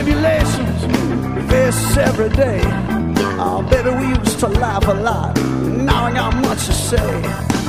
tribulations we face every day. Oh, baby, we used to laugh a lot. Now I got much to say.